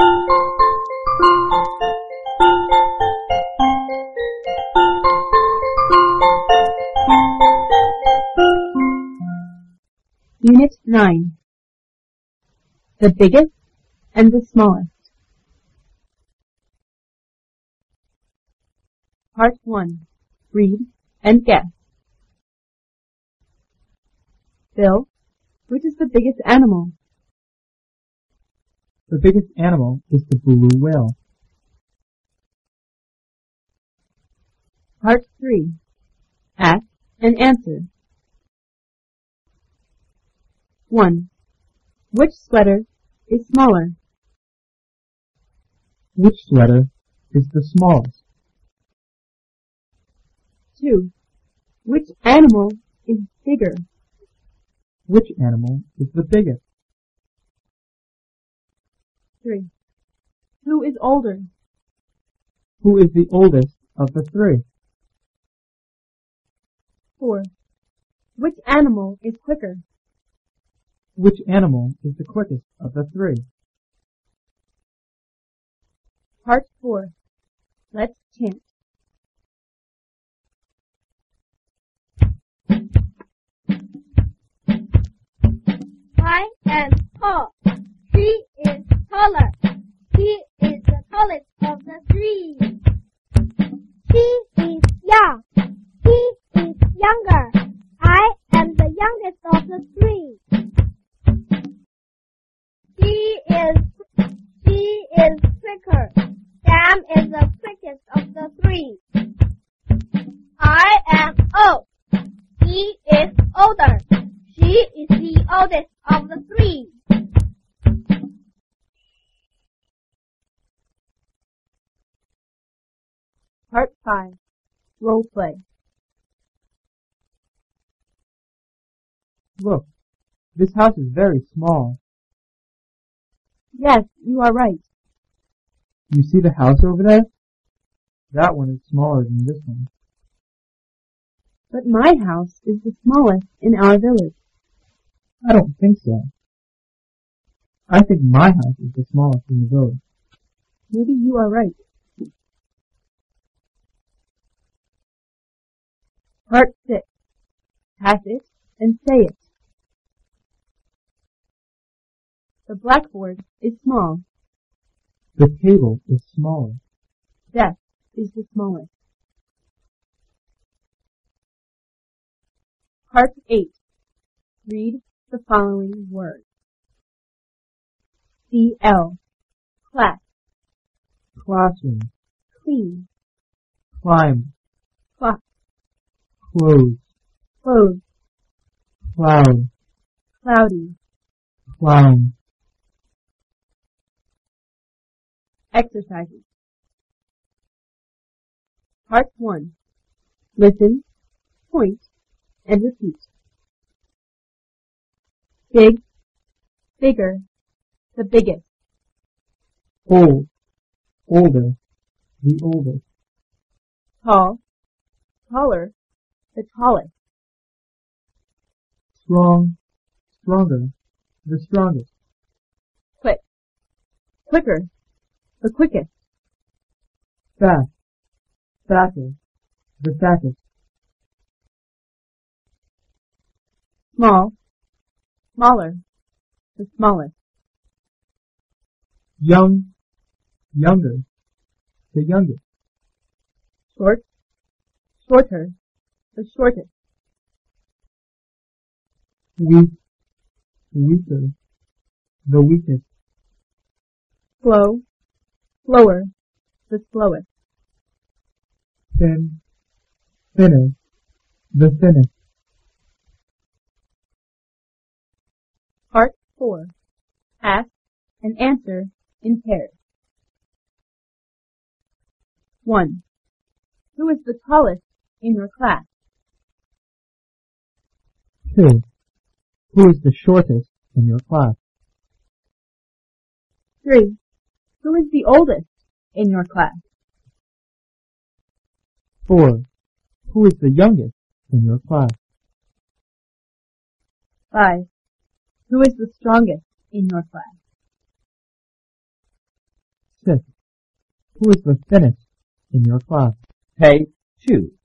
Unit 9. The biggest and the smallest. Part 1. Read and guess. Bill, which is the biggest animal? The biggest animal is the blue whale. Part 3. Ask and answer. 1. Which sweater is smaller? Which sweater is the smallest? 2. Which animal is bigger? Which animal is the biggest? 3. Who is older? Who is the oldest of the three? 4. Which animal is quicker? Which animal is the quickest of the three? Part 4. Let's chant. I am tall. She is taller. He is the tallest of the three. She is young. He is younger. I am the youngest of the three. She is quicker. Sam is the quickest of the three. I am old. He is older. She is the oldest of the three. Part 5. Role play. Look, this house is very small. Yes, you are right. You see the house over there? That one is smaller than this one. But my house is the smallest in our village. I don't think so. I think my house is the smallest in the village. Maybe you are right. Part 6. Pass it and say it. The blackboard is small. The table is smaller. Desk is the smallest. Part 8. Read the following words. CL. Class. Classroom. Clean. Climb. Clock. Clothes. Clothes. Cloud. Cloudy. Clown. Exercises. Part 1. Listen, point, and repeat. Big, bigger, the biggest. Old. Older. The oldest. Tall, taller, the tallest. Strong. Stronger. The strongest. Quick, quicker, the quickest. Fast. Faster. The fastest. Small, smaller, the smallest. Young. Younger. The youngest. Short, shorter, the shortest. Weak. Weaker. The weakest. Slow, slower, the slowest. Thin. Thinner. The thinnest. Part 4. Ask and answer in pairs. 1. Who is the tallest in your class? 2. Who is the shortest in your class? 3. Who is the oldest in your class? 4. Who is the youngest in your class? 5. Who is the strongest in your class? 6. Who is the thinnest in your class? Page 2.